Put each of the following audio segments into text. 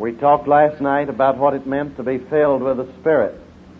We talked last night about what it meant to be filled with the Spirit.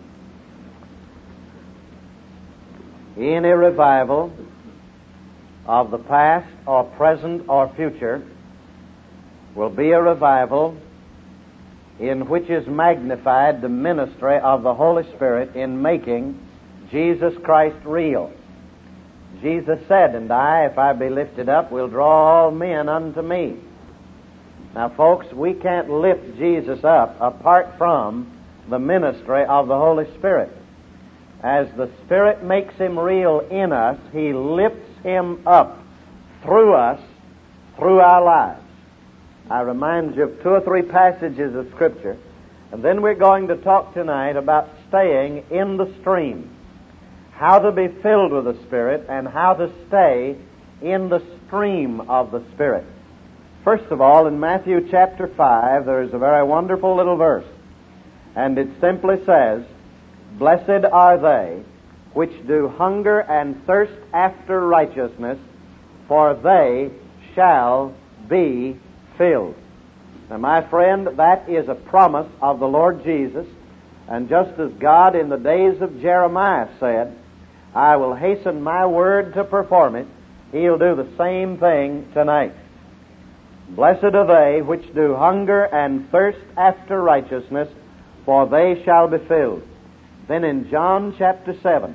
Any revival of the past or present or future will be a revival in which is magnified the ministry of the Holy Spirit in making Jesus Christ real. Jesus said, "And I, if I be lifted up, will draw all men unto me." Now, folks, we can't lift Jesus up apart from the ministry of the Holy Spirit. As the Spirit makes Him real in us, He lifts Him up through us, through our lives. I remind you of 2 or 3 passages of Scripture, and then we're going to talk tonight about staying in the stream, how to be filled with the Spirit, and how to stay in the stream of the Spirit. First of all, in Matthew chapter 5, there is a very wonderful little verse, and it simply says, "Blessed are they which do hunger and thirst after righteousness, for they shall be filled." Now, my friend, that is a promise of the Lord Jesus, and just as God in the days of Jeremiah said, "I will hasten my word to perform it," He'll do the same thing tonight. Blessed are they which do hunger and thirst after righteousness, for they shall be filled. Then in John chapter 7,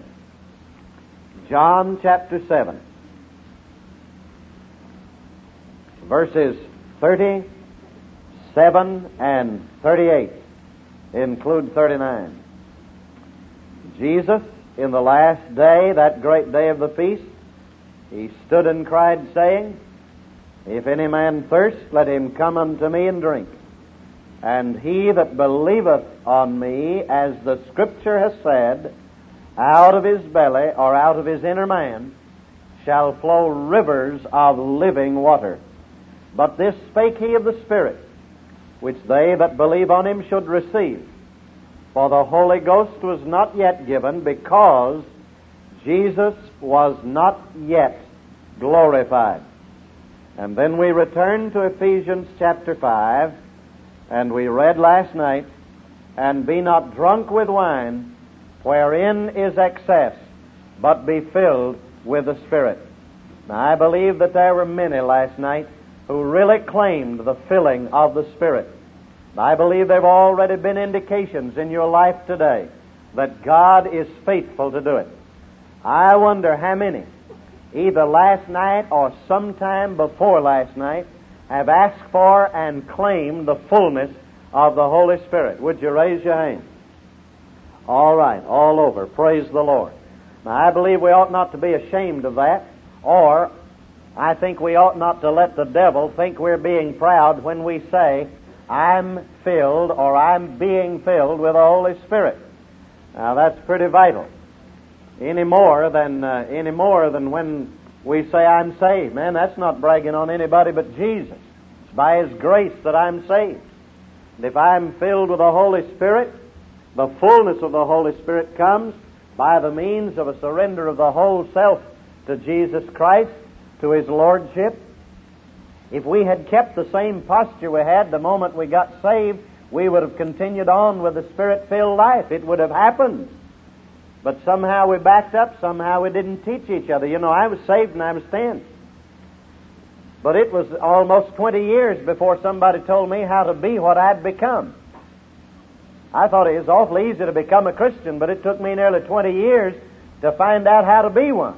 verses 37 and 38, include 39. Jesus, in the last day, that great day of the feast, He stood and cried, saying, "If any man thirst, let him come unto me and drink. And he that believeth on me, as the Scripture has said, out of his belly," or out of his inner man, "shall flow rivers of living water. But this spake He of the Spirit, which they that believe on Him should receive. For the Holy Ghost was not yet given, because Jesus was not yet glorified." And then we return to Ephesians chapter 5, and we read last night, "And be not drunk with wine, wherein is excess, but be filled with the Spirit." Now, I believe that there were many last night who really claimed the filling of the Spirit. I believe there have already been indications in your life today that God is faithful to do it. I wonder how many, either last night or sometime before last night, have asked for and claimed the fullness of the Holy Spirit. Would you raise your hand? All right, all over. Praise the Lord. Now, I believe we ought not to be ashamed of that, or I think we ought not to let the devil think we're being proud when we say, "I'm filled," or "I'm being filled with the Holy Spirit." Now, that's pretty vital. Any more than when we say, "I'm saved." Man, that's not bragging on anybody but Jesus. It's by His grace that I'm saved. And if I'm filled with the Holy Spirit, the fullness of the Holy Spirit comes by the means of a surrender of the whole self to Jesus Christ, to His Lordship. If we had kept the same posture we had the moment we got saved, we would have continued on with the Spirit-filled life. It would have happened. But somehow we backed up, somehow we didn't teach each other. You know, I was saved when I was 10. But it was almost 20 years before somebody told me how to be what I'd become. I thought it was awfully easy to become a Christian, but it took me nearly 20 years to find out how to be one.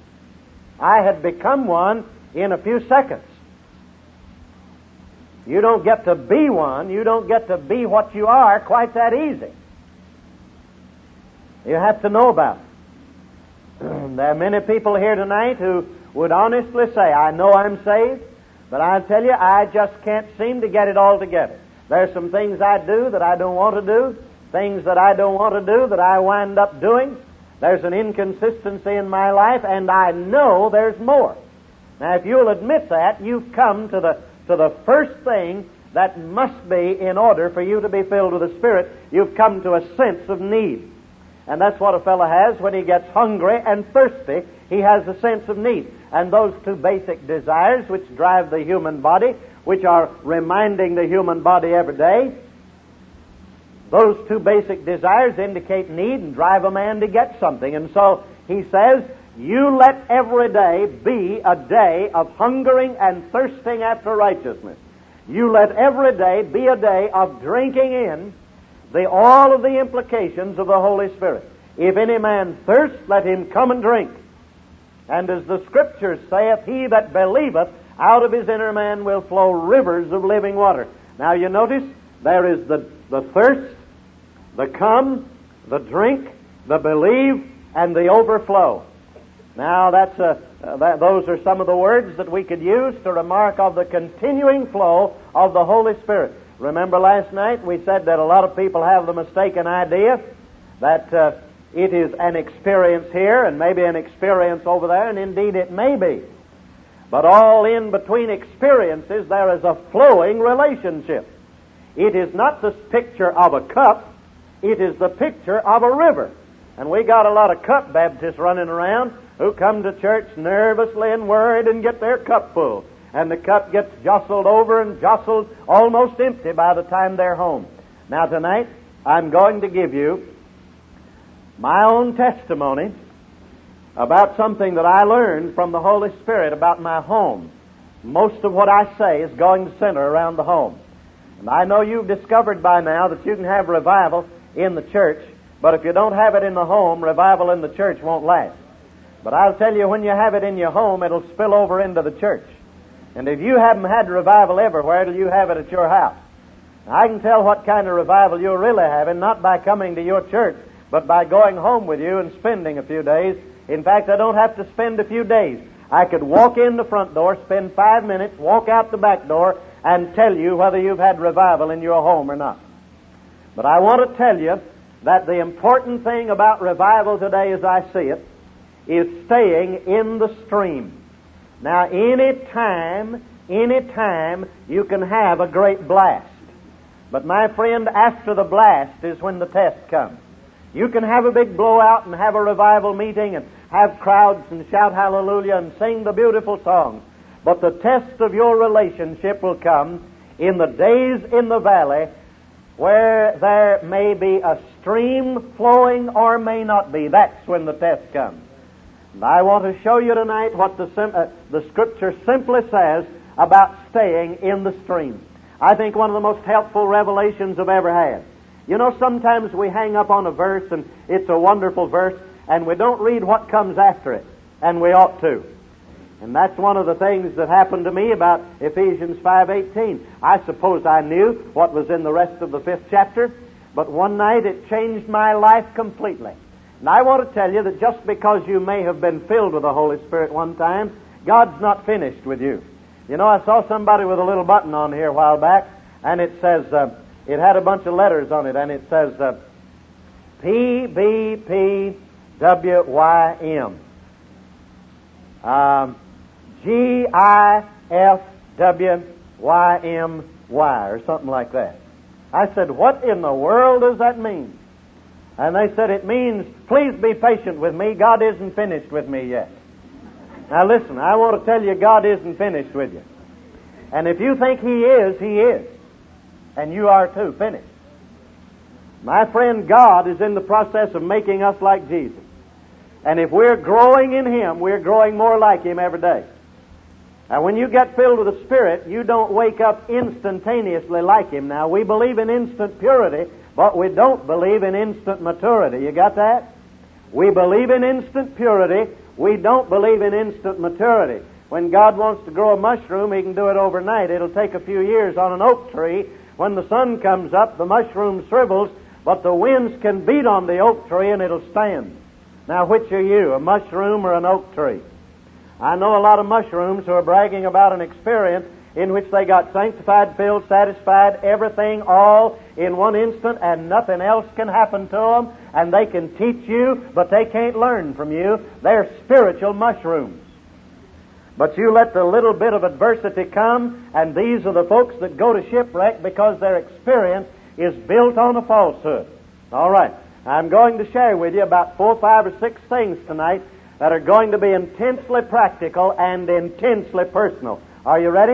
I had become one in a few seconds. You don't get to be one, you don't get to be what you are quite that easy. You have to know about it. There are many people here tonight who would honestly say, "I know I'm saved, but I tell you, I just can't seem to get it all together. There's some things I do that I don't want to do, things that I don't want to do that I wind up doing. There's an inconsistency in my life, and I know there's more." Now, if you'll admit that, you've come to the first thing that must be in order for you to be filled with the Spirit. You've come to a sense of need. And that's what a fellow has when he gets hungry and thirsty. He has a sense of need. And those two basic desires which drive the human body which are reminding the human body every day. Those two basic desires indicate need and drive a man to get something. And so he says, you let every day be a day of hungering and thirsting after righteousness. You let every day be a day of drinking in all of the implications of the Holy Spirit. If any man thirst, let him come and drink. And as the Scripture saith, he that believeth, out of his inner man will flow rivers of living water. Now you notice, there is the thirst, the come, the drink, the believe, and the overflow. Now those are some of the words that we could use to remark of the continuing flow of the Holy Spirit. Remember last night we said that a lot of people have the mistaken idea that it is an experience here and maybe an experience over there, and indeed it may be. But all in between experiences there is a flowing relationship. It is not the picture of a cup, it is the picture of a river. And we got a lot of cup Baptists running around who come to church nervously and worried and get their cup full. And the cup gets jostled over and jostled almost empty by the time they're home. Now tonight, I'm going to give you my own testimony about something that I learned from the Holy Spirit about my home. Most of what I say is going to center around the home. And I know you've discovered by now that you can have revival in the church, but if you don't have it in the home, revival in the church won't last. But I'll tell you, when you have it in your home, it'll spill over into the church. And if you haven't had revival everywhere, till you have it at your house. I can tell what kind of revival you're really having, not by coming to your church, but by going home with you and spending a few days. In fact, I don't have to spend a few days. I could walk in the front door, spend 5 minutes, walk out the back door, and tell you whether you've had revival in your home or not. But I want to tell you that the important thing about revival today, as I see it, is staying in the stream. Now, any time you can have a great blast. But my friend, after the blast is when the test comes. You can have a big blowout and have a revival meeting and have crowds and shout hallelujah and sing the beautiful songs. But the test of your relationship will come in the days in the valley where there may be a stream flowing or may not be. That's when the test comes. And I want to show you tonight what the Scripture simply says about staying in the stream. I think one of the most helpful revelations I've ever had. You know, sometimes we hang up on a verse, and it's a wonderful verse, and we don't read what comes after it, and we ought to. And that's one of the things that happened to me about Ephesians 5:18. I suppose I knew what was in the rest of the 5th chapter, but one night it changed my life completely. And I want to tell you that just because you may have been filled with the Holy Spirit one time, God's not finished with you. You know, I saw somebody with a little button on here a while back, and it says, it had a bunch of letters on it, and it says, PBPWYM. GIFWYMY, or something like that. I said, what in the world does that mean? And they said, it means, please be patient with me, God isn't finished with me yet. Now listen, I want to tell you, God isn't finished with you. And if you think He is, He is. And you are too, finished. My friend, God is in the process of making us like Jesus. And if we're growing in Him, we're growing more like Him every day. Now when you get filled with the Spirit, you don't wake up instantaneously like Him. Now we believe in instant purity, but we don't believe in instant maturity. You got that? We believe in instant purity. We don't believe in instant maturity. When God wants to grow a mushroom, He can do it overnight. It'll take a few years on an oak tree. When the sun comes up, the mushroom shrivels, but the winds can beat on the oak tree and it'll stand. Now, which are you, a mushroom or an oak tree? I know a lot of mushrooms who are bragging about an experience in which they got sanctified, filled, satisfied, everything all in one instant, and nothing else can happen to them, and they can teach you, but they can't learn from you. They're spiritual mushrooms. But you let the little bit of adversity come, and these are the folks that go to shipwreck because their experience is built on a falsehood. All right, I'm going to share with you about 4, 5, or 6 things tonight that are going to be intensely practical and intensely personal. Are you ready?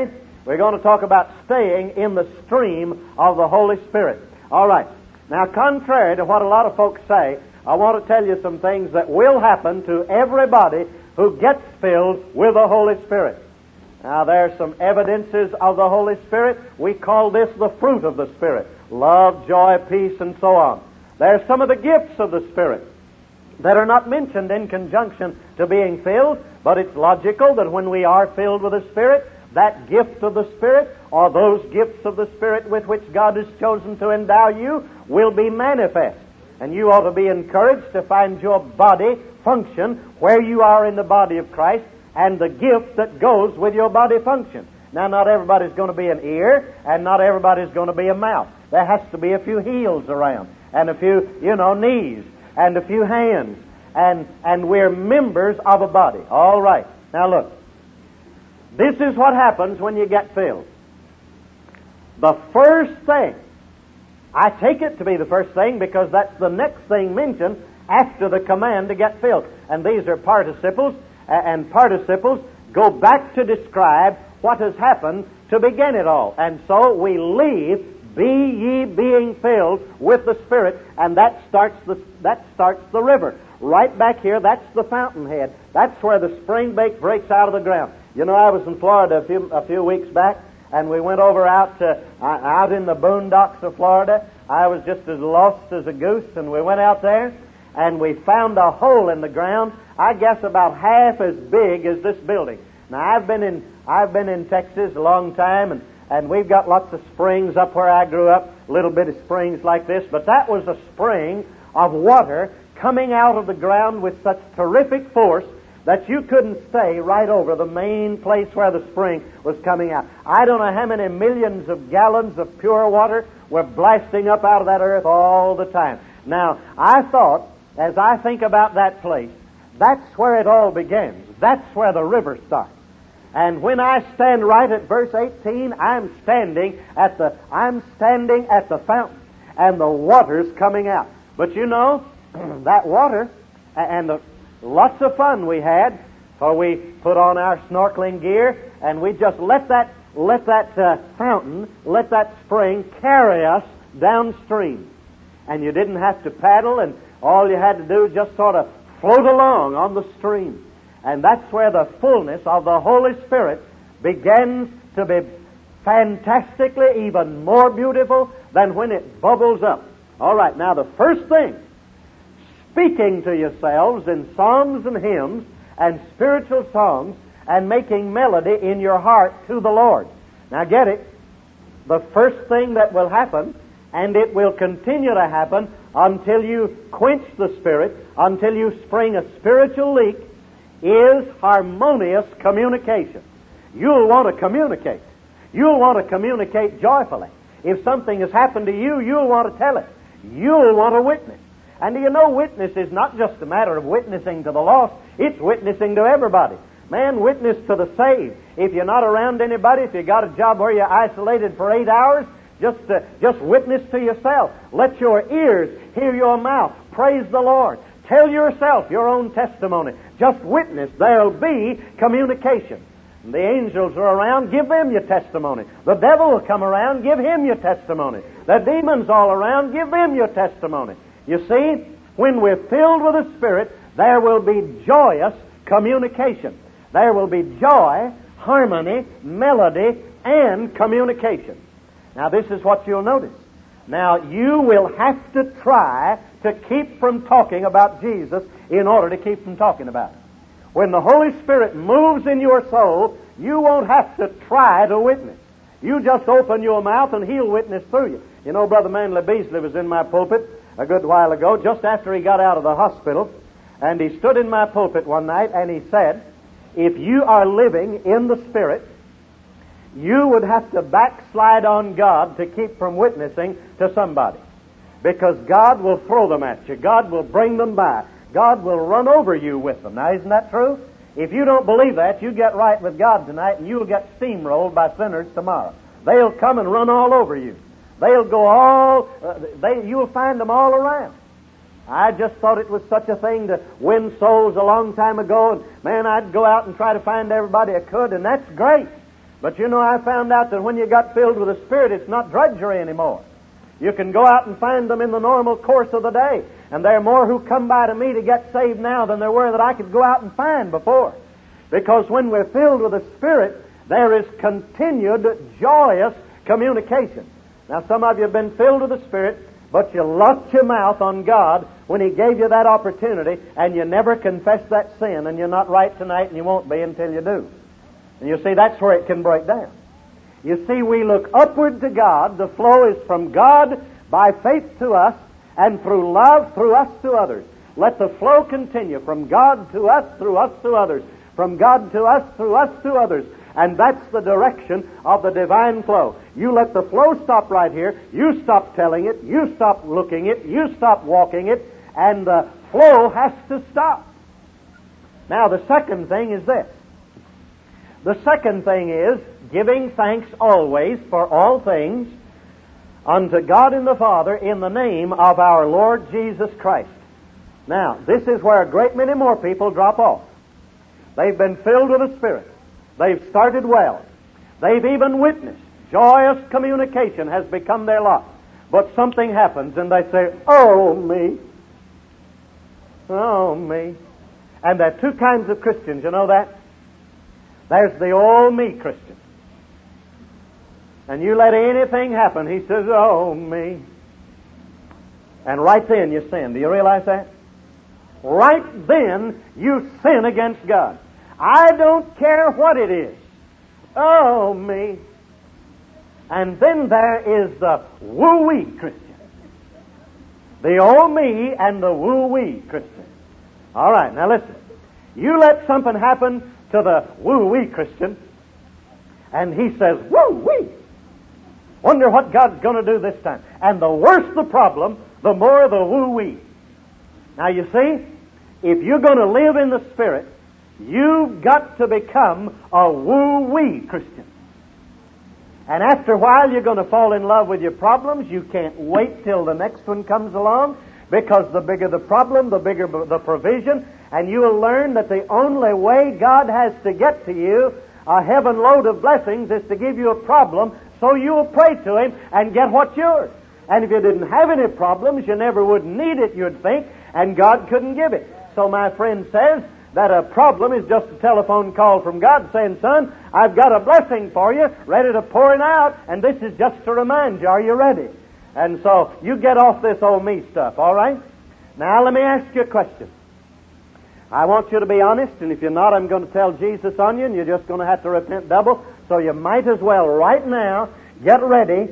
We're going to talk about staying in the stream of the Holy Spirit. All right. Now, contrary to what a lot of folks say, I want to tell you some things that will happen to everybody who gets filled with the Holy Spirit. Now, there are some evidences of the Holy Spirit. We call this the fruit of the Spirit. Love, joy, peace, and so on. There are some of the gifts of the Spirit that are not mentioned in conjunction to being filled, but it's logical that when we are filled with the Spirit, that gift of the Spirit, or those gifts of the Spirit with which God has chosen to endow you, will be manifest. And you ought to be encouraged to find your body function where you are in the body of Christ and the gift that goes with your body function. Now, not everybody's going to be an ear, and not everybody's going to be a mouth. There has to be a few heels around, and a few, knees, and a few hands, and we're members of a body. All right. Now, look. This is what happens when you get filled. The first thing, I take it to be the first thing because that's the next thing mentioned after the command to get filled. And these are participles, and participles go back to describe what has happened to begin it all. And so we leave, be ye being filled with the Spirit, and that starts the river. Right back here, that's the fountainhead. That's where the spring breaks out of the ground. You know, I was in Florida a few weeks back, and we went over out in the boondocks of Florida. I was just as lost as a goose, and we went out there, and we found a hole in the ground, I guess about half as big as this building. Now, I've been in Texas a long time, and we've got lots of springs up where I grew up, little bit of springs like this, but that was a spring of water coming out of the ground with such terrific force that you couldn't stay right over the main place where the spring was coming out. I don't know how many millions of gallons of pure water were blasting up out of that earth all the time. Now, I thought, as I think about that place, that's where it all begins. That's where the river starts. And when I stand right at verse 18, I'm standing at the fountain, and the water's coming out. But you know, that water, and lots of fun we had, for we put on our snorkeling gear, and we just let that fountain, let that spring carry us downstream. And you didn't have to paddle, and all you had to do was just sort of float along on the stream. And that's where the fullness of the Holy Spirit begins to be fantastically even more beautiful than when it bubbles up. All right, now the first thing, speaking to yourselves in psalms and hymns and spiritual songs and making melody in your heart to the Lord. Now get it, the first thing that will happen, and it will continue to happen until you quench the Spirit, until you spring a spiritual leak, is harmonious communication. You'll want to communicate. You'll want to communicate joyfully. If something has happened to you, you'll want to tell it. You'll want to witness. And do you know, witness is not just a matter of witnessing to the lost, it's witnessing to everybody. Man, witness to the saved. If you're not around anybody, if you got a job where you're isolated for 8 hours, just witness to yourself. Let your ears hear your mouth. Praise the Lord. Tell yourself your own testimony. Just witness. There'll be communication. The angels are around, give them your testimony. The devil will come around, give him your testimony. The demons all around, give them your testimony. You see, when we're filled with the Spirit, there will be joyous communication. There will be joy, harmony, melody, and communication. Now, this is what you'll notice. Now, you will have to try to keep from talking about Jesus in order to keep from talking about Him. When the Holy Spirit moves in your soul, you won't have to try to witness. You just open your mouth and He'll witness through you. You know, Brother Manley Beasley was in my pulpit a good while ago, just after he got out of the hospital, and he stood in my pulpit one night and he said, if you are living in the Spirit, you would have to backslide on God to keep from witnessing to somebody. Because God will throw them at you. God will bring them by. God will run over you with them. Now, isn't that true? If you don't believe that, you get right with God tonight and you'll get steamrolled by sinners tomorrow. They'll come and run all over you. They'll go you'll find them all around. I just thought it was such a thing to win souls a long time ago, and man, I'd go out and try to find everybody I could, and that's great. But you know, I found out that when you got filled with the Spirit, it's not drudgery anymore. You can go out and find them in the normal course of the day. And there are more who come by to me to get saved now than there were that I could go out and find before. Because when we're filled with the Spirit, there is continued joyous communication. Now, some of you have been filled with the Spirit, but you locked your mouth on God when He gave you that opportunity, and you never confessed that sin, and you're not right tonight, and you won't be until you do. And you see, that's where it can break down. You see, we look upward to God. The flow is from God by faith to us, and through love through us to others. Let the flow continue from God to us, through us to others. From God to us, through us to others. And that's the direction of the divine flow. You let the flow stop right here. You stop telling it. You stop looking it. You stop walking it. And the flow has to stop. Now, the second thing is this. The second thing is giving thanks always for all things unto God and the Father in the name of our Lord Jesus Christ. Now, this is where a great many more people drop off. They've been filled with the Spirit. They've started well. They've even witnessed. Joyous communication has become their lot. But something happens and they say, "Oh, me. Oh, me." And there are two kinds of Christians, you know that? There's the "oh, me" Christian. And you let anything happen, he says, "Oh, me." And right then you sin. Do you realize that? Right then you sin against God. I don't care what it is. Oh, me. And then there is the woo-wee Christian. The oh, me and the woo-wee Christian. All right, now listen. You let something happen to the woo-wee Christian, and he says, "Woo-wee. Wonder what God's going to do this time." And the worse the problem, the more the woo-wee. Now you see, if you're going to live in the Spirit, you've got to become a woo-wee Christian. And after a while, you're going to fall in love with your problems. You can't wait till the next one comes along, because the bigger the problem, the bigger the provision, and you will learn that the only way God has to get to you a heaven load of blessings is to give you a problem, so you'll pray to Him and get what's yours. And if you didn't have any problems, you never would need it, you'd think, and God couldn't give it. So my friend says that a problem is just a telephone call from God saying, "Son, I've got a blessing for you, ready to pour it out, and this is just to remind you, are you ready?" And so you get off this old me stuff, all right? Now let me ask you a question. I want you to be honest, and if you're not, I'm going to tell Jesus on you, and you're just going to have to repent double. So you might as well right now get ready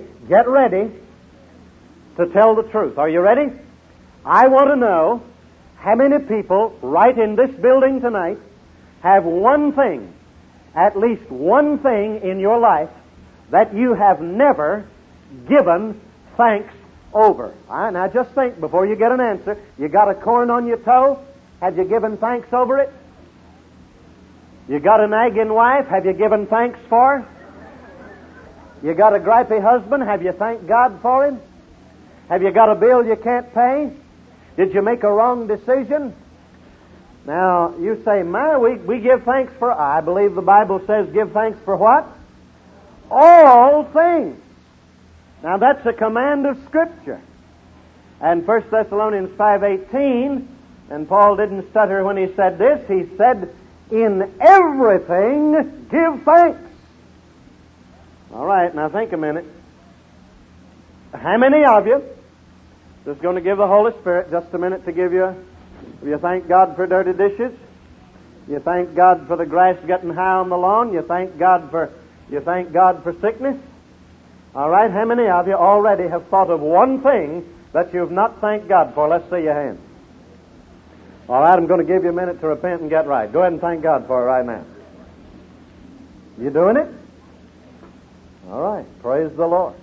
to tell the truth. Are you ready? I want to know how many people right in this building tonight have one thing, at least one thing in your life that you have never given thanks over. All right, now just think before you get an answer. You got a corn on your toe? Have you given thanks over it? You got a nagging wife? Have you given thanks for her? You got a gripey husband? Have you thanked God for him? Have you got a bill you can't pay? Did you make a wrong decision? Now, you say, we give thanks for... I believe the Bible says give thanks for what? All things. Now, that's a command of Scripture. And 1 Thessalonians 5:18, and Paul didn't stutter when he said this, he said, "In everything give thanks." All right, now think a minute. How many of you, just going to give the Holy Spirit just a minute to give you thank God for dirty dishes? You thank God for the grass getting high on the lawn? You thank God for sickness? All right, how many of you already have thought of one thing that you've not thanked God for? Let's see your hand. All right, I'm going to give you a minute to repent and get right. Go ahead and thank God for it right now. You doing it? All right, praise the Lord.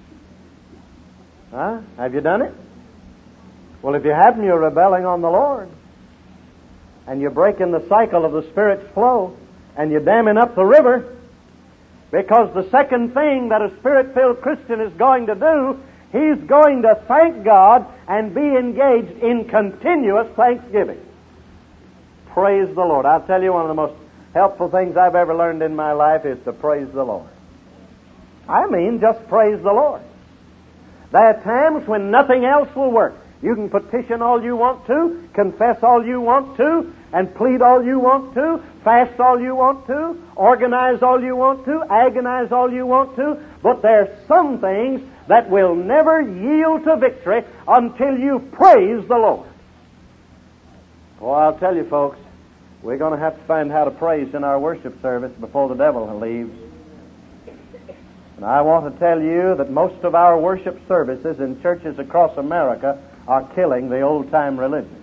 Huh? Have you done it? Well, if you haven't, you're rebelling on the Lord. And you're breaking the cycle of the Spirit's flow. And you're damming up the river. Because the second thing that a Spirit-filled Christian is going to do, he's going to thank God and be engaged in continuous thanksgiving. Praise the Lord. I'll tell you, one of the most helpful things I've ever learned in my life is to praise the Lord. I mean, just praise the Lord. There are times when nothing else will work. You can petition all you want to, confess all you want to, and plead all you want to, fast all you want to, organize all you want to, agonize all you want to, but there are some things that will never yield to victory until you praise the Lord. Well, I'll tell you, folks, we're going to have to find how to praise in our worship service before the devil leaves. And I want to tell you that most of our worship services in churches across America are killing the old-time religion.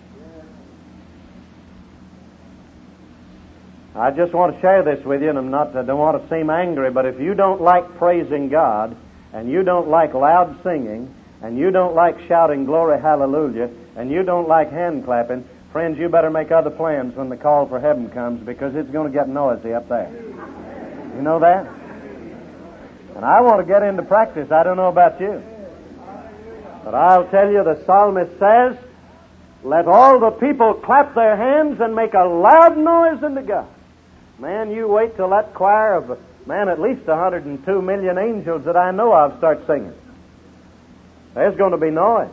I just want to share this with you, and I don't want to seem angry, but if you don't like praising God, and you don't like loud singing, and you don't like shouting glory hallelujah, and you don't like hand clapping, friends, you better make other plans when the call for heaven comes, because it's going to get noisy up there. You know that? And I want to get into practice. I don't know about you. But I'll tell you, the psalmist says, let all the people clap their hands and make a loud noise unto God. Man, you wait till that choir of, at least 102 million angels that I know of start singing. There's going to be noise.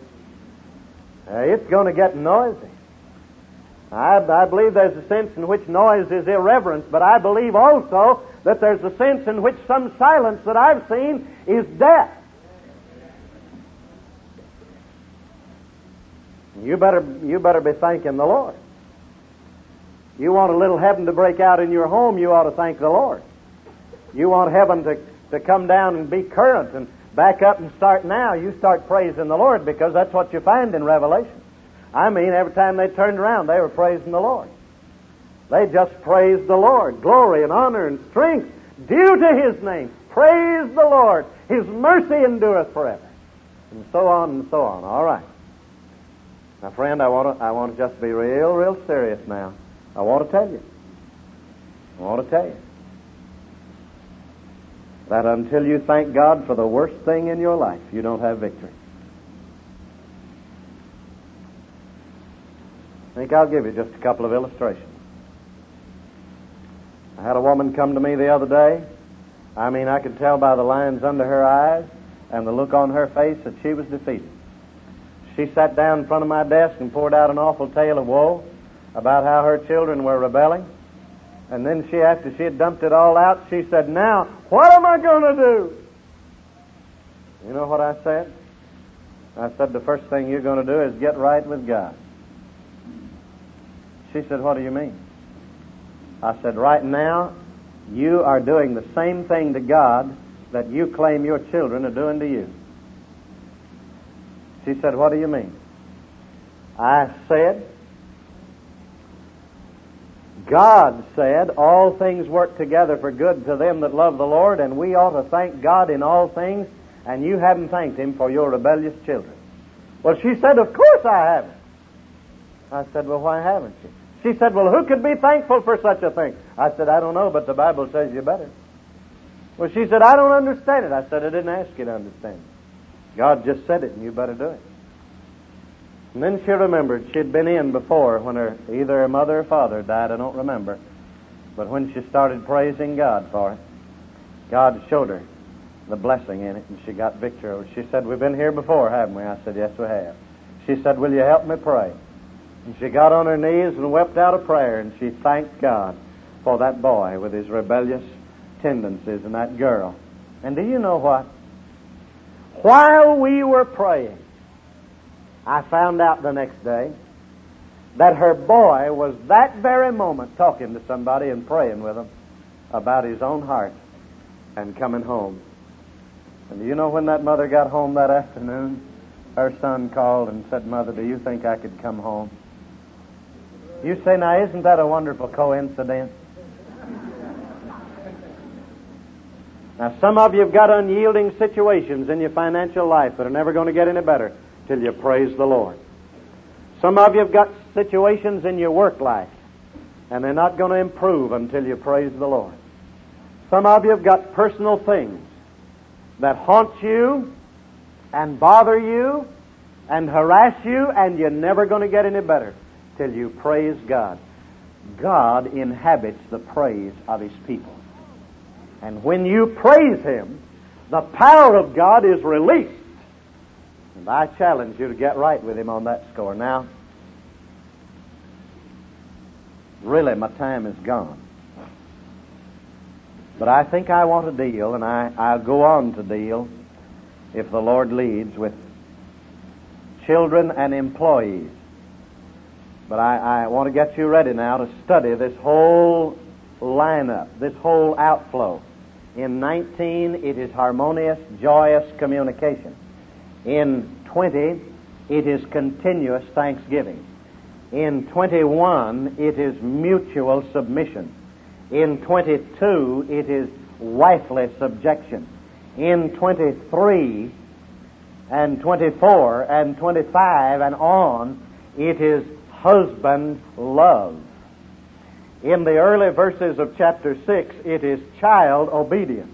It's going to get noisy. I believe there's a sense in which noise is irreverence, but I believe also that there's a sense in which some silence that I've seen is death. You better be thanking the Lord. You want a little heaven to break out in your home, you ought to thank the Lord. You want heaven to come down and be current and back up and start now, you start praising the Lord, because that's what you find in Revelation. I mean, every time they turned around, they were praising the Lord. They just praised the Lord. Glory and honor and strength due to His name. Praise the Lord. His mercy endureth forever. And so on and so on. All right. Now, friend, I want to just be real serious now. I want to tell you that until you thank God for the worst thing in your life, you don't have victory. I think I'll give you just a couple of illustrations. I had a woman come to me the other day. I could tell by the lines under her eyes and the look on her face that she was defeated. She sat down in front of my desk and poured out an awful tale of woe about how her children were rebelling. And then after she had dumped it all out, she said, now, what am I going to do? You know what I said? I said, the first thing you're going to do is get right with God. She said, what do you mean? I said, right now, you are doing the same thing to God that you claim your children are doing to you. She said, what do you mean? I said, God said, all things work together for good to them that love the Lord, and we ought to thank God in all things, and you haven't thanked Him for your rebellious children. Well, she said, of course I haven't. I said, well, why haven't you? She said, well, who could be thankful for such a thing? I said, I don't know, but the Bible says you better. Well, she said, I don't understand it. I said, I didn't ask you to understand it. God just said it, and you better do it. And then she remembered she'd been in before when either her mother or father died, I don't remember. But when she started praising God for it, God showed her the blessing in it, and she got victory. She said, we've been here before, haven't we? I said, yes, we have. She said, will you help me pray? And she got on her knees and wept out a prayer, and she thanked God for that boy with his rebellious tendencies and that girl. And do you know what? While we were praying, I found out the next day that her boy was that very moment talking to somebody and praying with them about his own heart and coming home. And do you know when that mother got home that afternoon, her son called and said, Mother, do you think I could come home? You say, now, isn't that a wonderful coincidence? Now, some of you have got unyielding situations in your financial life that are never going to get any better till you praise the Lord. Some of you have got situations in your work life, and they're not going to improve until you praise the Lord. Some of you have got personal things that haunt you and bother you and harass you, and you're never going to get any better till you praise God. God inhabits the praise of His people. And when you praise Him, the power of God is released. And I challenge you to get right with Him on that score. Now, really, my time is gone. But I think I want to deal, and I'll go on to deal, if the Lord leads, with children and employees. But I want to get you ready now to study this whole lineup, this whole outflow. In 19, it is harmonious, joyous communication. In 20, it is continuous thanksgiving. In 21, it is mutual submission. In 22, it is wifely subjection. In 23 and 24 and 25 and on, it is husband love. In the early verses of chapter 6, it is child obedience.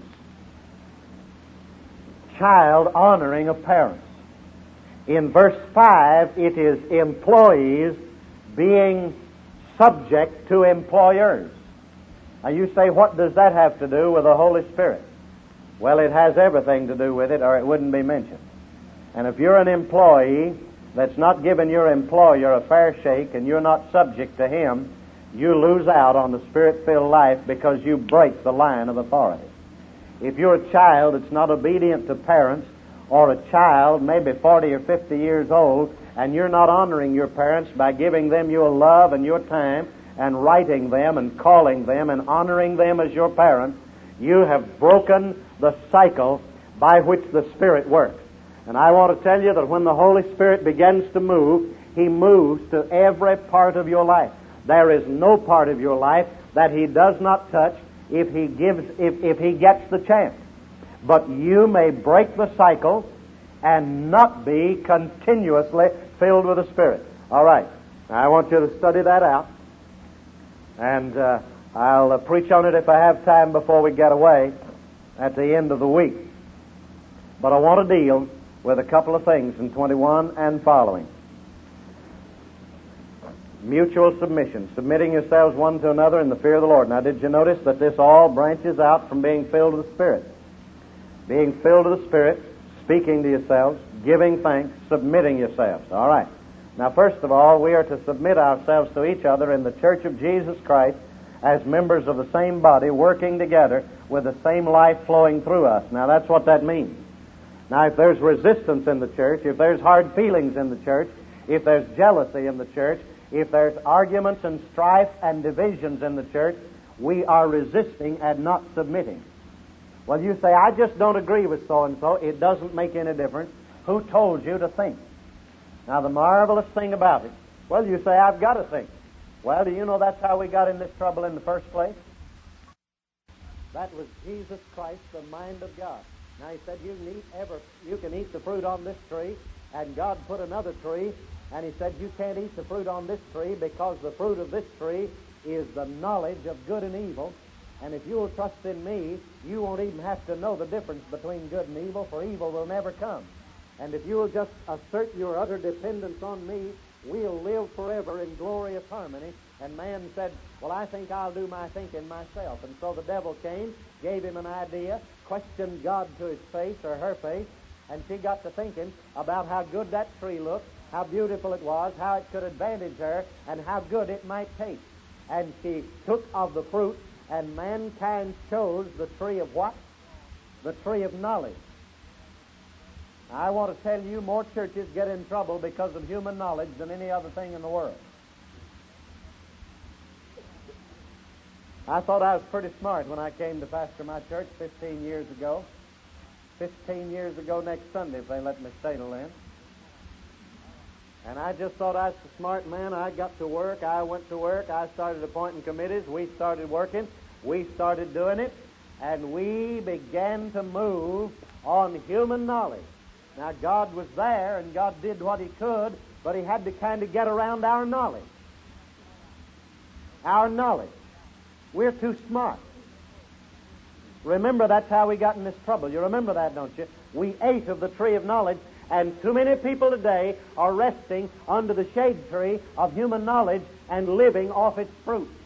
Child honoring of parents. In verse 5, it is employees being subject to employers. Now you say, what does that have to do with the Holy Spirit? Well, it has everything to do with it, or it wouldn't be mentioned. And if you're an employee that's not giving your employer a fair shake and you're not subject to him, you lose out on the Spirit-filled life because you break the line of authority. If you're a child that's not obedient to parents, or a child maybe 40 or 50 years old, and you're not honoring your parents by giving them your love and your time and writing them and calling them and honoring them as your parents, you have broken the cycle by which the Spirit works. And I want to tell you that when the Holy Spirit begins to move, He moves to every part of your life. There is no part of your life that He does not touch if He gets the chance. But you may break the cycle and not be continuously filled with the Spirit. All right. Now, I want you to study that out. And I'll preach on it if I have time before we get away at the end of the week. But I want to deal with a couple of things in 21 and following. Mutual submission, submitting yourselves one to another in the fear of the Lord. Now, did you notice that this all branches out from being filled with the Spirit? Being filled with the Spirit, speaking to yourselves, giving thanks, submitting yourselves. All right. Now, first of all, we are to submit ourselves to each other in the Church of Jesus Christ as members of the same body, working together with the same life flowing through us. Now, that's what that means. Now, if there's resistance in the church, if there's hard feelings in the church, if there's jealousy in the church, if there's arguments and strife and divisions in the church, we are resisting and not submitting. Well, you say, I just don't agree with so-and-so. It doesn't make any difference. Who told you to think? Now, the marvelous thing about it, well, you say, I've got to think. Well, do you know that's how we got in this trouble in the first place? That was Jesus Christ, the mind of God. Now, He said, you can eat the fruit on this tree, and God put another tree, and He said, you can't eat the fruit on this tree because the fruit of this tree is the knowledge of good and evil. And if you will trust in me, you won't even have to know the difference between good and evil, for evil will never come. And if you will just assert your utter dependence on me, we'll live forever in glorious harmony. And man said, well, I think I'll do my thinking myself. And so the devil came, gave him an idea, questioned God to his face or her face, and she got to thinking about how good that tree looked, how beautiful it was, how it could advantage her, and how good it might taste. And she took of the fruit, and mankind chose the tree of what? The tree of knowledge. I want to tell you, more churches get in trouble because of human knowledge than any other thing in the world. I thought I was pretty smart when I came to pastor my church 15 years ago. 15 years ago next Sunday, if they let me stay till then. And I just thought I was a smart man. I got to work. I went to work. I started appointing committees. We started working. We started doing it. And we began to move on human knowledge. Now, God was there, and God did what He could, but He had to kind of get around our knowledge. Our knowledge. We're too smart. Remember, that's how we got in this trouble. You remember that, don't you? We ate of the tree of knowledge, and too many people today are resting under the shade tree of human knowledge and living off its fruit.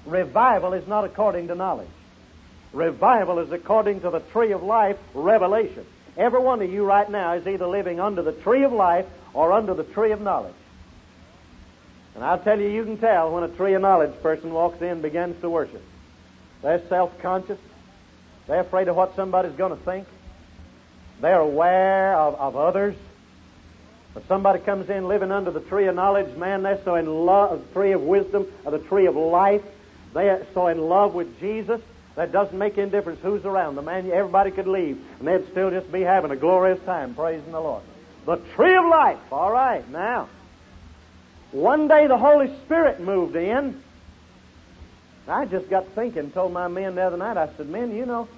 revival is not according to knowledge. Revival is according to the tree of life, revelation. Every one of you right now is either living under the tree of life or under the tree of knowledge. And I'll tell you, you can tell when a tree of knowledge person walks in and begins to worship. They're self-conscious. They're afraid of what somebody's going to think. They're aware of others. If somebody comes in living under the tree of knowledge, man, they're so in love of the tree of wisdom, of the tree of life. They're so in love with Jesus that doesn't make any difference who's around. The man, everybody could leave, and they'd still just be having a glorious time praising the Lord. The tree of life. All right, now, one day the Holy Spirit moved in. I just got thinking, told my men the other night, I said, men, you know,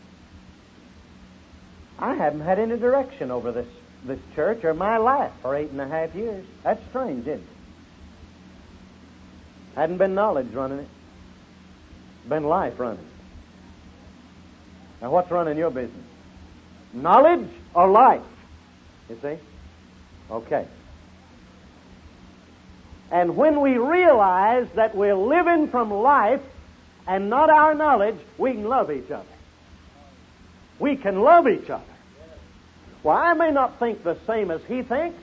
I haven't had any direction over this church or my life for 8.5 years. That's strange, isn't it? Hadn't been knowledge running it. Been life running it. Now what's running your business? Knowledge or life? You see? Okay. And when we realize that we're living from life and not our knowledge, we can love each other. We can love each other. Well, I may not think the same as he thinks.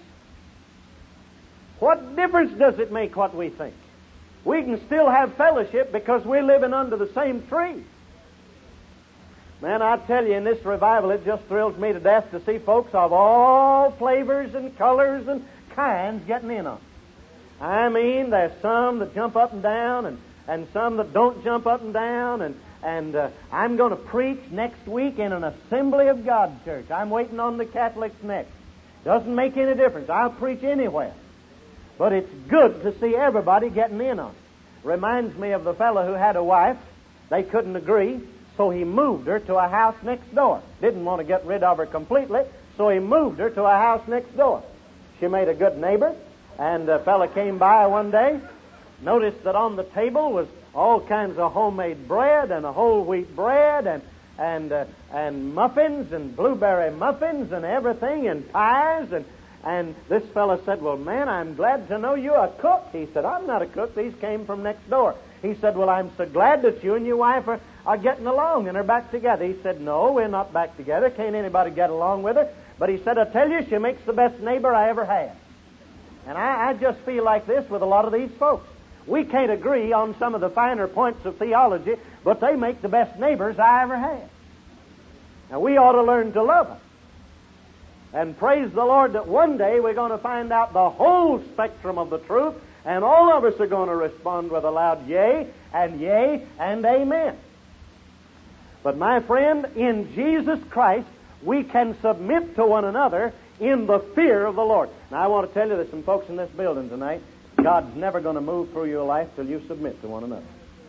What difference does it make what we think? We can still have fellowship because we're living under the same tree. Man, I tell you, in this revival, it just thrills me to death to see folks of all flavors and colors and kinds getting in on it. I mean, there's some that jump up and down and some that don't jump up and down. And I'm going to preach next week in an Assembly of God church. I'm waiting on the Catholics next. Doesn't make any difference. I'll preach anywhere. But it's good to see everybody getting in on it. Reminds me of the fellow who had a wife. They couldn't agree, so he moved her to a house next door. Didn't want to get rid of her completely, so he moved her to a house next door. She made a good neighbor, and a fellow came by one day, noticed that on the table was all kinds of homemade bread and a whole wheat bread and muffins and blueberry muffins and everything and pies and this fellow said, well, man, I'm glad to know you're a cook. He said, I'm not a cook. These came from next door. He said, well, I'm so glad that you and your wife are getting along and are back together. He said, no, we're not back together. Can't anybody get along with her? But he said, I tell you, she makes the best neighbor I ever had. And I just feel like this with a lot of these folks. We can't agree on some of the finer points of theology, but they make the best neighbors I ever had. Now, we ought to learn to love them. And praise the Lord that one day we're going to find out the whole spectrum of the truth, and all of us are going to respond with a loud yea and amen. But my friend, in Jesus Christ, we can submit to one another in the fear of the Lord. Now, I want to tell you, there's some folks in this building tonight, God's never going to move through your life till you submit to one another.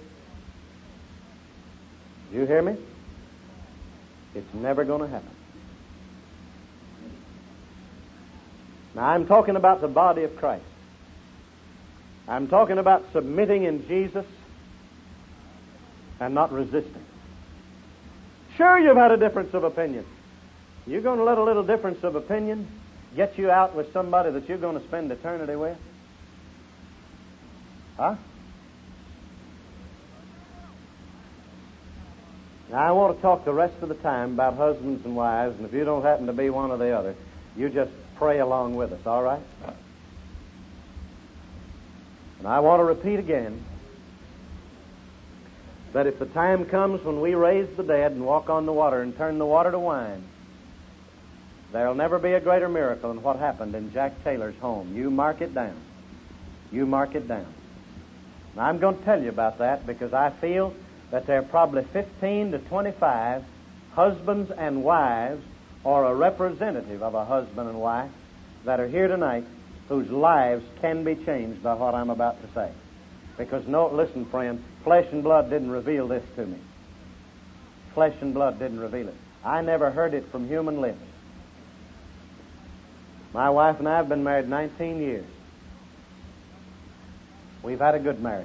Do you hear me? It's never going to happen. Now, I'm talking about the body of Christ. I'm talking about submitting in Jesus and not resisting. Sure, you've had a difference of opinion. You're going to let a little difference of opinion get you out with somebody that you're going to spend eternity with? Huh? Now, I want to talk the rest of the time about husbands and wives, and if you don't happen to be one or the other, you just pray along with us, all right? And I want to repeat again that if the time comes when we raise the dead and walk on the water and turn the water to wine, there'll never be a greater miracle than what happened in Jack Taylor's home. You mark it down. You mark it down. Now, I'm going to tell you about that because I feel that there are probably 15 to 25 husbands and wives or a representative of a husband and wife that are here tonight whose lives can be changed by what I'm about to say. Because, listen, friend, flesh and blood didn't reveal this to me. Flesh and blood didn't reveal it. I never heard it from human lips. My wife and I have been married 19 years. We've had a good marriage.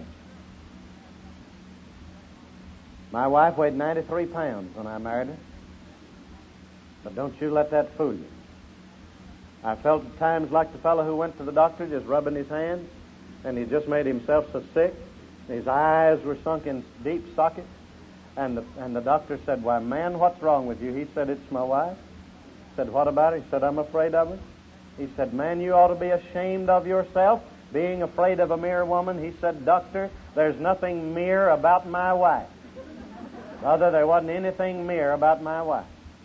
My wife weighed 93 pounds when I married her. But don't you let that fool you. I felt at times like the fellow who went to the doctor just rubbing his hands, and he just made himself so sick. His eyes were sunk in deep sockets. And the doctor said, "Why, man, what's wrong with you?" He said, "It's my wife." He said, "What about her?" He said, "I'm afraid of her." He said, "Man, you ought to be ashamed of yourself, being afraid of a mere woman." He said, "Doctor, there's nothing mere about my wife." Brother, there wasn't anything mere about my wife.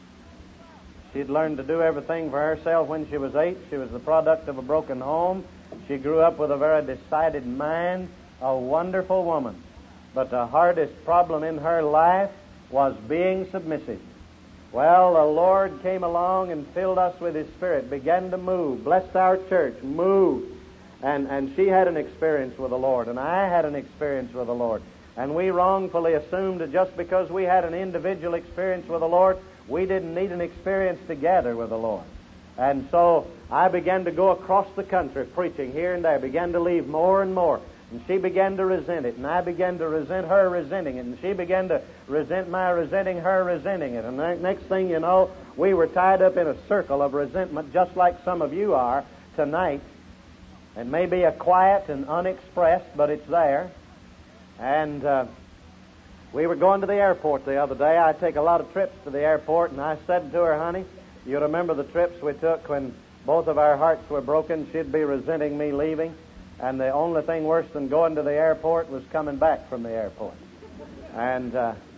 She'd learned to do everything for herself when she was 8. She was the product of a broken home. She grew up with a very decided mind, a wonderful woman. But the hardest problem in her life was being submissive. Well, the Lord came along and filled us with His Spirit, began to move, blessed our church, moved. And she had an experience with the Lord, and I had an experience with the Lord. And we wrongfully assumed that just because we had an individual experience with the Lord, we didn't need an experience together with the Lord. And so I began to go across the country preaching here and there, began to leave more and more. And she began to resent it, and I began to resent her resenting it, and she began to resent my resenting her resenting it. And the next thing you know, we were tied up in a circle of resentment, just like some of you are tonight. And maybe a quiet and unexpressed, but it's there. And we were going to the airport the other day. I take a lot of trips to the airport, and I said to her, "Honey, you remember the trips we took when both of our hearts were broken? She'd be resenting me leaving. And the only thing worse than going to the airport was coming back from the airport." And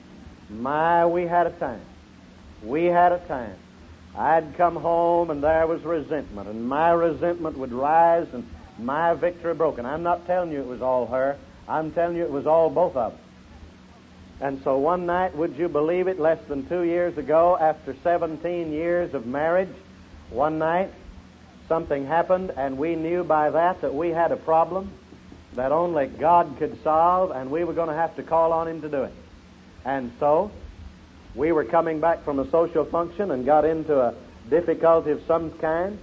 we had a time. We had a time. I'd come home and there was resentment, and my resentment would rise and my victory broken. I'm not telling you it was all her. I'm telling you it was all both of them. And so one night, would you believe it, less than 2 years ago, after 17 years of marriage, one night, something happened, and we knew by that we had a problem that only God could solve, and we were going to have to call on Him to do it. And so, we were coming back from a social function and got into a difficulty of some kind,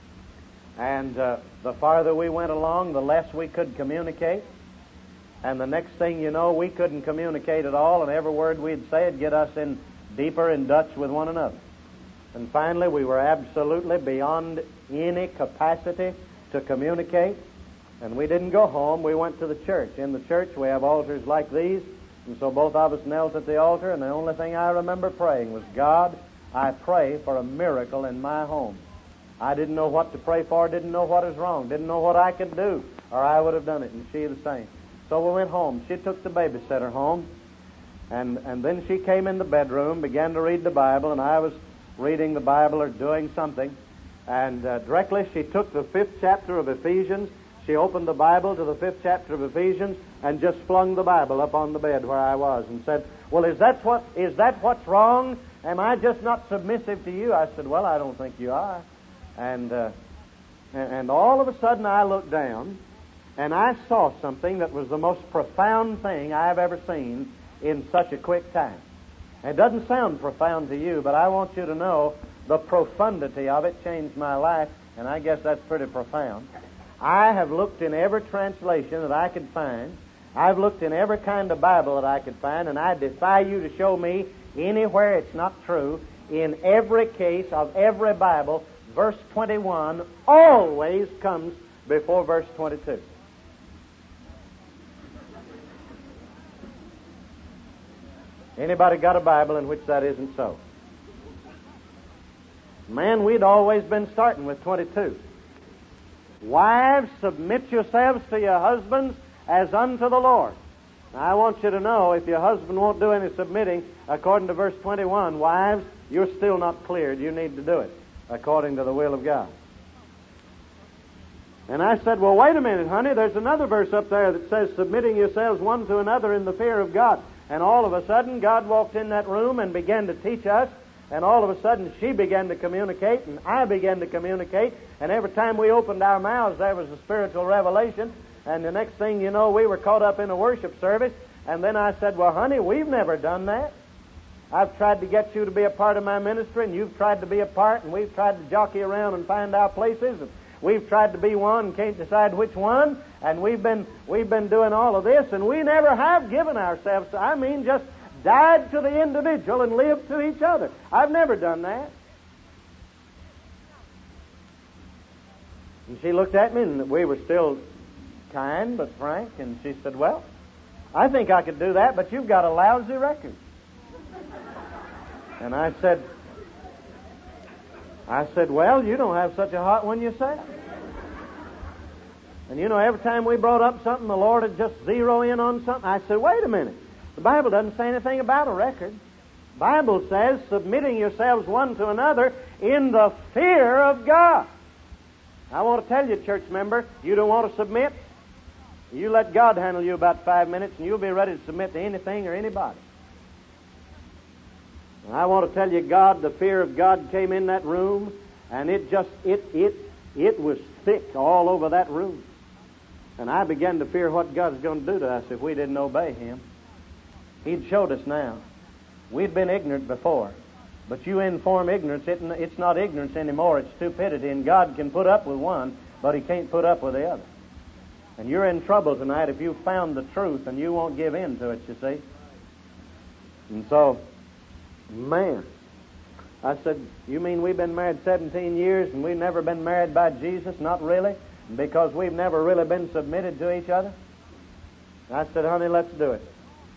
and the farther we went along, the less we could communicate. And the next thing you know, we couldn't communicate at all, and every word we'd say would get us in deeper in Dutch with one another. And finally, we were absolutely beyond any capacity to communicate, and we didn't go home. We went to the church. In the church, we have altars like these, and so both of us knelt at the altar, and the only thing I remember praying was, "God, I pray for a miracle in my home." I didn't know what to pray for, didn't know what was wrong, didn't know what I could do, or I would have done it, and she the same. So we went home. She took the babysitter home, and then she came in the bedroom, began to read the Bible, and I was reading the Bible or doing something, and directly she took the 5th chapter of Ephesians. She opened the Bible to the 5th chapter of Ephesians and just flung the Bible up on the bed where I was and said, "Well, is that what's wrong? Am I just not submissive to you?" I said, "Well, I don't think you are." And all of a sudden I looked down, and I saw something that was the most profound thing I've ever seen in such a quick time. It doesn't sound profound to you, but I want you to know the profundity of it changed my life, and I guess that's pretty profound. I have looked in every translation that I could find. I've looked in every kind of Bible that I could find, and I defy you to show me anywhere it's not true. In every case of every Bible, verse 21 always comes before verse 22. Anybody got a Bible in which that isn't so? Man, we'd always been starting with 22. "Wives, submit yourselves to your husbands as unto the Lord." Now, I want you to know, if your husband won't do any submitting according to verse 21, wives, you're still not cleared. You need to do it according to the will of God. And I said, "Well, wait a minute, honey. There's another verse up there that says, submitting yourselves one to another in the fear of God." And all of a sudden, God walked in that room and began to teach us. And all of a sudden, she began to communicate, and I began to communicate. And every time we opened our mouths, there was a spiritual revelation. And the next thing you know, we were caught up in a worship service. And then I said, "Well, honey, we've never done that. I've tried to get you to be a part of my ministry, and you've tried to be a part, and we've tried to jockey around and find our places, and we've tried to be one and can't decide which one, and we've been doing all of this, and we never have given ourselves to, just died to the individual and lived to each other. I've never done that." And she looked at me, and we were still kind but frank, and she said, "Well, I think I could do that, but you've got a lousy record. And I said, well, you don't have such a hot one yourself. And every time we brought up something, the Lord would just zero in on something. I said, wait a minute. The Bible doesn't say anything about a record. The Bible says, submitting yourselves one to another in the fear of God. I want to tell you, church member, you don't want to submit? You let God handle you about 5 minutes and you'll be ready to submit to anything or anybody. And I want to tell you, the fear of God came in that room, and it was thick all over that room. And I began to fear what God's going to do to us if we didn't obey Him. He'd showed us now. We'd been ignorant before. But you inform ignorance, it's not ignorance anymore, it's stupidity. And God can put up with one, but He can't put up with the other. And you're in trouble tonight if you've found the truth and you won't give in to it, you see. And so, man, I said, you mean we've been married 17 years and we've never been married by Jesus? Not really. Because we've never really been submitted to each other? I said, honey, let's do it.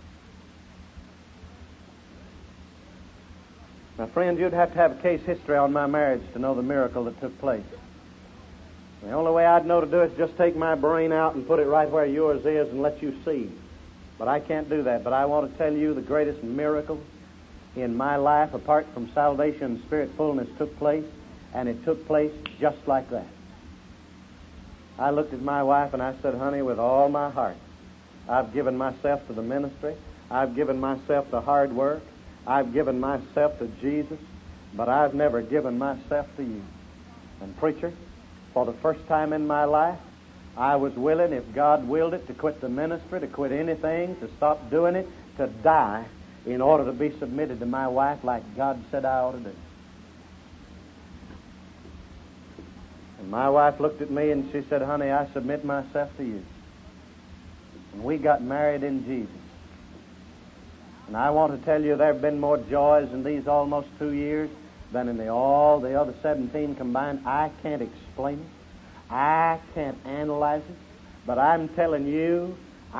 Now, friends, you'd have to have a case history on my marriage to know the miracle that took place. The only way I'd know to do it is just take my brain out and put it right where yours is and let you see. But I can't do that. But I want to tell you the greatest miracle in my life, apart from salvation and spirit fullness, took place, and it took place just like that. I looked at my wife and I said, honey, with all my heart, I've given myself to the ministry. I've given myself to hard work. I've given myself to Jesus, but I've never given myself to you. And preacher, for the first time in my life, I was willing, if God willed it, to quit the ministry, to quit anything, to stop doing it, to die in order to be submitted to my wife like God said I ought to do. And my wife looked at me and she said, honey, I submit myself to you. And we got married in Jesus. And I want to tell you there have been more joys in these almost 2 years than in all the other 17 combined. I can't explain it. I can't analyze it. But I'm telling you,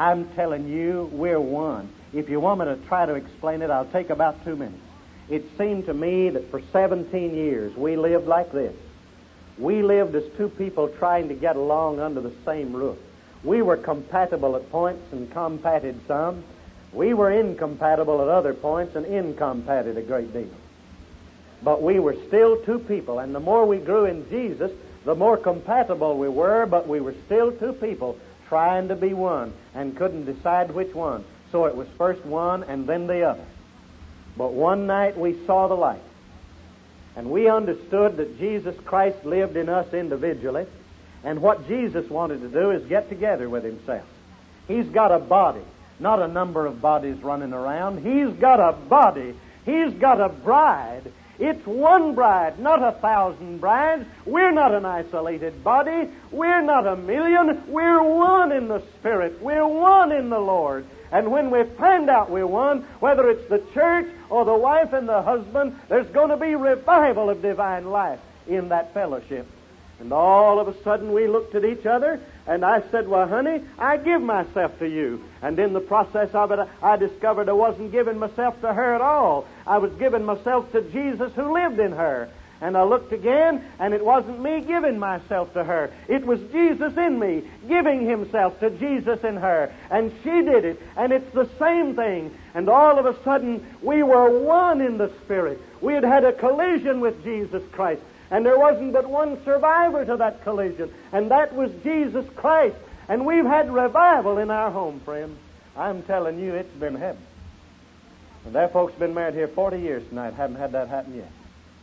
we're one. If you want me to try to explain it, I'll take about 2 minutes. It seemed to me that for 17 years we lived like this. We lived as two people trying to get along under the same roof. We were compatible at points and compatted some. We were incompatible at other points and incompatted a great deal. But we were still two people, and the more we grew in Jesus, the more compatible we were, but we were still two people trying to be one and couldn't decide which one. So it was first one and then the other. But one night we saw the light, and we understood that Jesus Christ lived in us individually, and what Jesus wanted to do is get together with Himself. He's got a body. Not a number of bodies running around. He's got a body. He's got a bride. It's one bride, not 1,000 brides. We're not an isolated body. We're not a million. We're one in the Spirit. We're one in the Lord. And when we find out we're one, whether it's the church or the wife and the husband, there's going to be revival of divine life in that fellowship. And all of a sudden we looked at each other, and I said, well, honey, I give myself to you. And in the process of it, I discovered I wasn't giving myself to her at all. I was giving myself to Jesus who lived in her. And I looked again, and it wasn't me giving myself to her. It was Jesus in me giving Himself to Jesus in her. And she did it, and it's the same thing. And all of a sudden, we were one in the Spirit. We had had a collision with Jesus Christ. And there wasn't but one survivor to that collision, and that was Jesus Christ. And we've had revival in our home, friends. I'm telling you, it's been heaven. And there folks been married here 40 years tonight, haven't had that happen yet.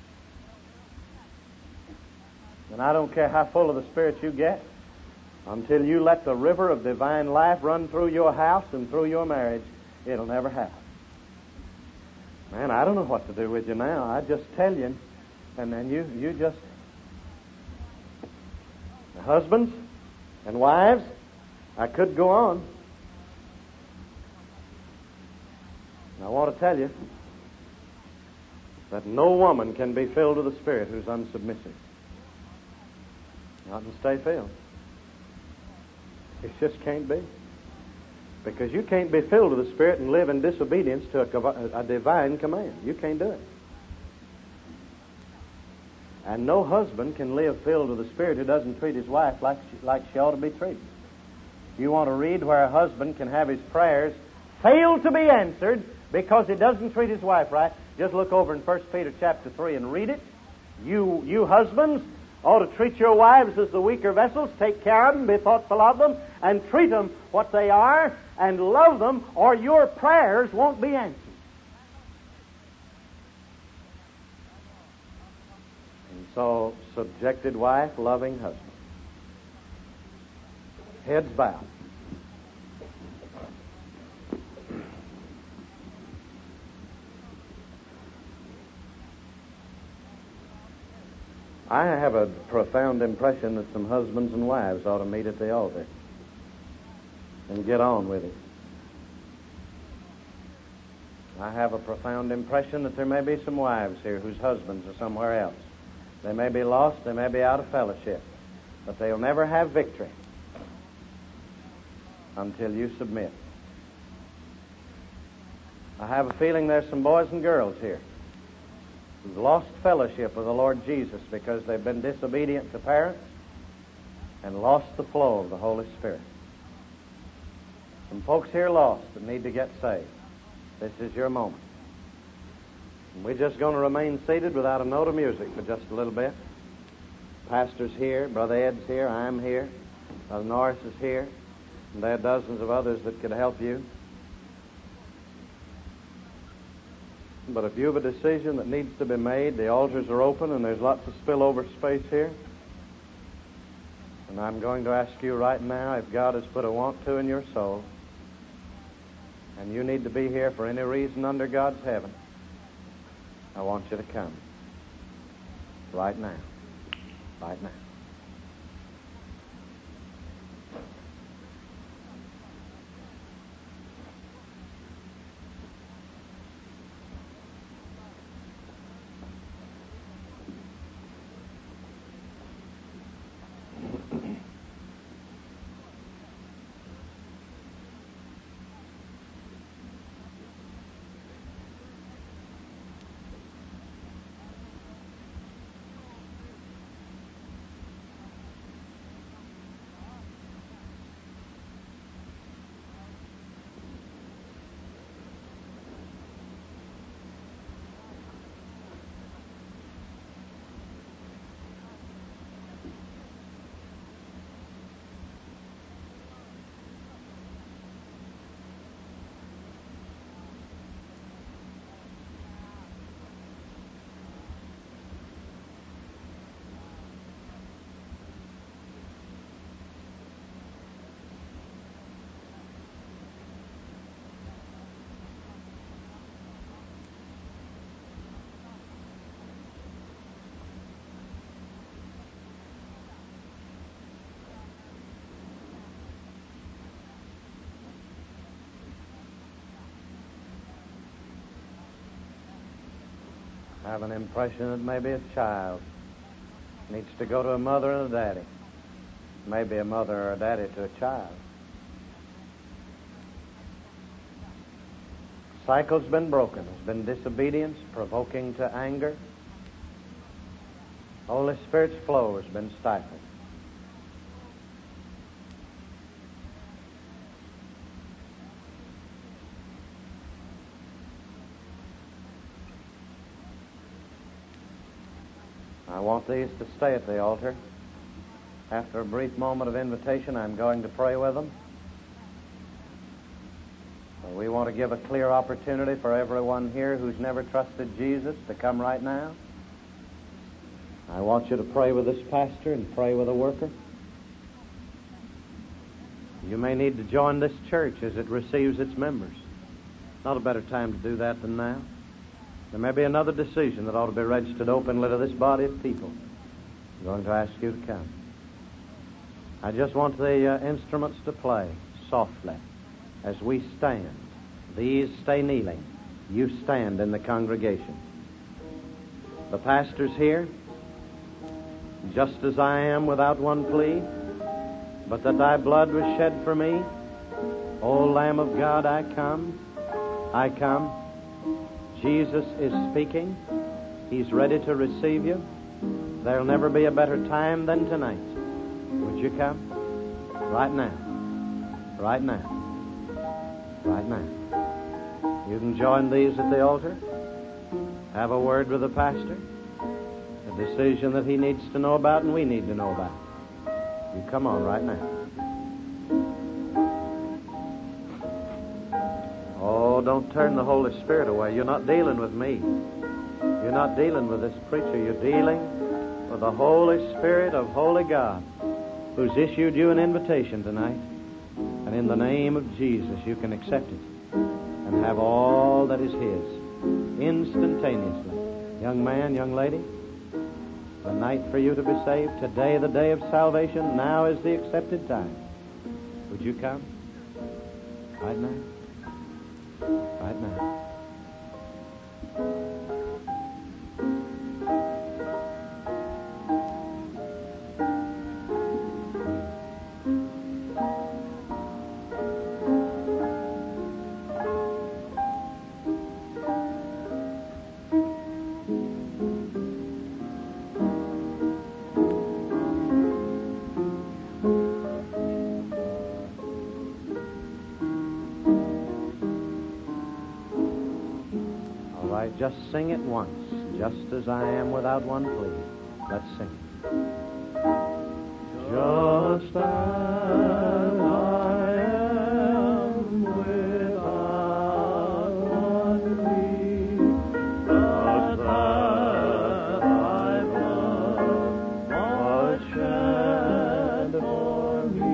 And I don't care how full of the Spirit you get, until you let the river of divine life run through your house and through your marriage, it'll never happen. Man, I don't know what to do with you now. I just tell you. And then you just... Husbands and wives, I could go on. And I want to tell you that no woman can be filled with the Spirit who's unsubmissive. Not to stay filled. It just can't be. Because you can't be filled with the Spirit and live in disobedience to a divine command. You can't do it. And no husband can live filled with the Spirit who doesn't treat his wife like she ought to be treated. You want to read where a husband can have his prayers fail to be answered because he doesn't treat his wife right? Just look over in 1 Peter chapter 3 and read it. You husbands ought to treat your wives as the weaker vessels, take care of them, be thoughtful of them, and treat them what they are, and love them, or your prayers won't be answered. And so, subjected wife, loving husband. Heads bowed. I have a profound impression that some husbands and wives ought to meet at the altar and get on with it. I have a profound impression that there may be some wives here whose husbands are somewhere else. They may be lost, they may be out of fellowship, but they'll never have victory until you submit. I have a feeling there's some boys and girls here who've lost fellowship with the Lord Jesus because they've been disobedient to parents and lost the flow of the Holy Spirit. Some folks here lost that need to get saved. This is your moment. And we're just going to remain seated without a note of music for just a little bit. Pastor's here, Brother Ed's here, I'm here, Brother Norris is here, and there are dozens of others that could help you. But if you have a decision that needs to be made, the altars are open and there's lots of spillover space here. And I'm going to ask you right now, if God has put a want to in your soul, and you need to be here for any reason under God's heaven, I want you to come. Right now. Right now. I have an impression that maybe a child needs to go to a mother and a daddy. Maybe a mother or a daddy to a child. Cycle's been broken. There's been disobedience, provoking to anger. Holy Spirit's flow has been stifled. I want these to stay at the altar. After a brief moment of invitation, I'm going to pray with them. We want to give a clear opportunity for everyone here who's never trusted Jesus to come right now. I want you to pray with this pastor and pray with a worker. You may need to join this church as it receives its members. Not a better time to do that than now. There may be another decision that ought to be registered openly to this body of people. I'm going to ask you to come. I just want the instruments to play softly as we stand. These stay kneeling. You stand in the congregation. The pastor's here, just as I am without one plea, but that thy blood was shed for me, O Lamb of God, I come. I come. Jesus is speaking. He's ready to receive you. There'll never be a better time than tonight. Would you come? Right now. Right now. Right now. You can join these at the altar. Have a word with the pastor. A decision that he needs to know about and we need to know about. You come on right now. Oh, don't turn the Holy Spirit away. You're not dealing with me. You're not dealing with this preacher. You're dealing with the Holy Spirit of Holy God, who's issued you an invitation tonight. And in the name of Jesus, you can accept it and have all that is His instantaneously. Young man, young lady, the night for you to be saved, today the day of salvation, now is the accepted time. Would you come? Right now? Right now. Just sing it once, just as I am without one plea. Let's sing it. Just as I am without one plea, but that thy blood was shed for me,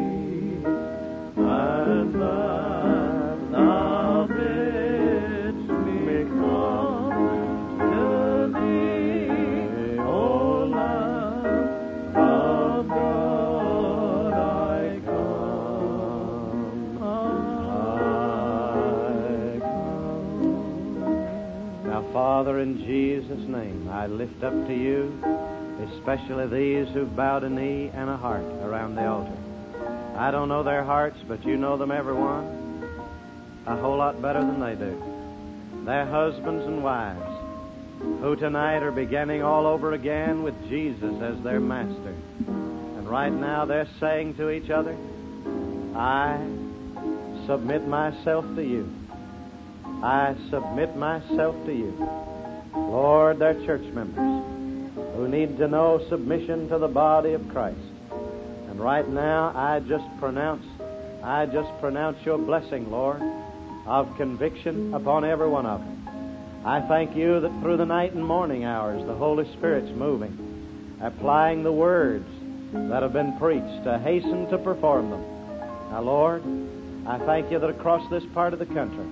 and that thou bidst me come. Father, in Jesus' name, I lift up to you, especially these who've bowed a knee and a heart around the altar. I don't know their hearts, but you know them, everyone, a whole lot better than they do. Their husbands and wives, who tonight are beginning all over again with Jesus as their master. And right now they're saying to each other, I submit myself to you. I submit myself to you. Lord, they're church members who need to know submission to the body of Christ. And right now, I just pronounce your blessing, Lord, of conviction upon every one of them. I thank you that through the night and morning hours, the Holy Spirit's moving, applying the words that have been preached to hasten to perform them. Now, Lord, I thank you that across this part of the country,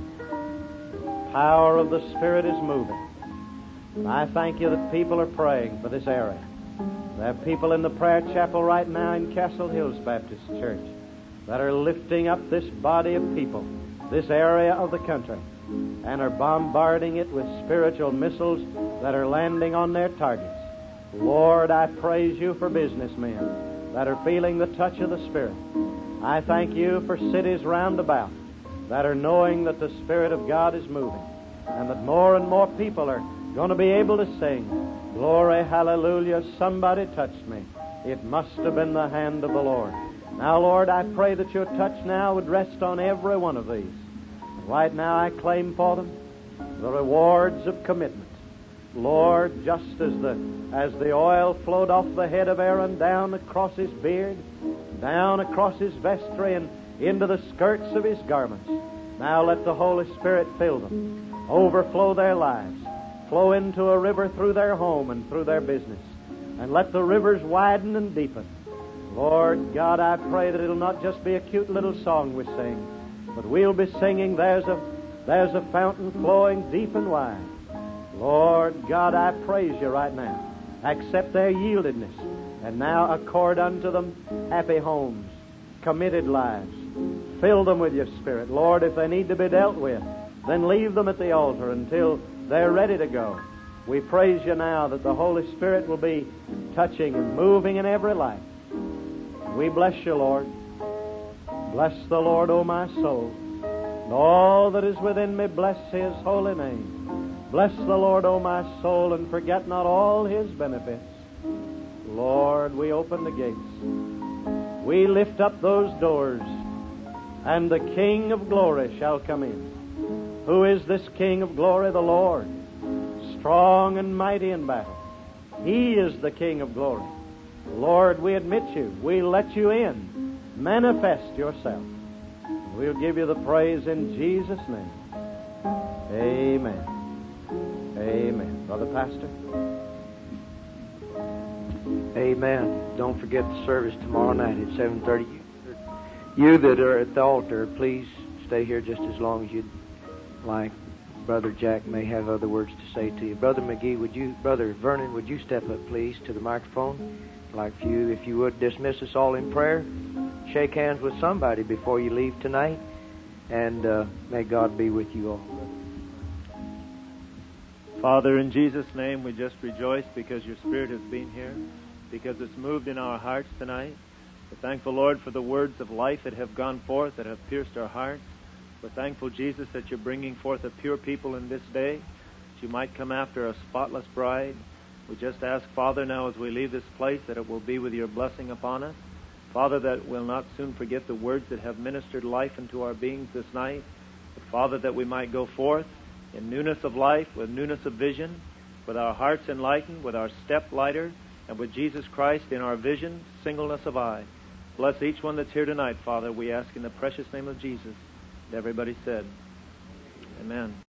power of the Spirit is moving. And I thank you that people are praying for this area. There are people in the prayer chapel right now in Castle Hills Baptist Church that are lifting up this body of people, this area of the country, and are bombarding it with spiritual missiles that are landing on their targets. Lord, I praise you for businessmen that are feeling the touch of the Spirit. I thank you for cities round about that are knowing that the Spirit of God is moving, and that more and more people are going to be able to sing, glory, hallelujah, somebody touched me. It must have been the hand of the Lord. Now, Lord, I pray that your touch now would rest on every one of these. Right now I claim for them the rewards of commitment. Lord, just as the oil flowed off the head of Aaron down across his beard, down across his vestry, and into the skirts of his garments. Now let the Holy Spirit fill them, overflow their lives, flow into a river through their home and through their business, and let the rivers widen and deepen. Lord God, I pray that it'll not just be a cute little song we sing, but we'll be singing, there's a fountain flowing deep and wide. Lord God, I praise you right now. Accept their yieldedness, and now accord unto them happy homes, committed lives. Fill them with your Spirit. Lord, if they need to be dealt with, then leave them at the altar until they're ready to go. We praise you now that the Holy Spirit will be touching and moving in every life. We bless you, Lord. Bless the Lord, O my soul. And all that is within me, bless His holy name. Bless the Lord, O my soul, and forget not all His benefits. Lord, we open the gates. We lift up those doors, and the King of glory shall come in. Who is this King of glory? The Lord, strong and mighty in battle. He is the King of glory. Lord, we admit You. We let You in. Manifest Yourself. We'll give You the praise in Jesus' name. Amen. Amen. Brother Pastor. Amen. Don't forget the service tomorrow night at 7:30. You that are at the altar, please stay here just as long as you'd like. Brother Jack may have other words to say to you. Brother McGee, Brother Vernon, would you step up, please, to the microphone? I'd like for you, if you would, dismiss us all in prayer. Shake hands with somebody before you leave tonight, and may God be with you all. Father, in Jesus' name, we just rejoice because Your Spirit has been here, because it's moved in our hearts tonight. We're thankful, Lord, for the words of life that have gone forth, that have pierced our hearts. We're thankful, Jesus, that You're bringing forth a pure people in this day, that You might come after a spotless bride. We just ask, Father, now as we leave this place, that it will be with Your blessing upon us. Father, that we'll not soon forget the words that have ministered life into our beings this night. But Father, that we might go forth in newness of life, with newness of vision, with our hearts enlightened, with our step lighter, and with Jesus Christ in our vision, singleness of eye. Bless each one that's here tonight, Father. We ask in the precious name of Jesus. And everybody said, Amen.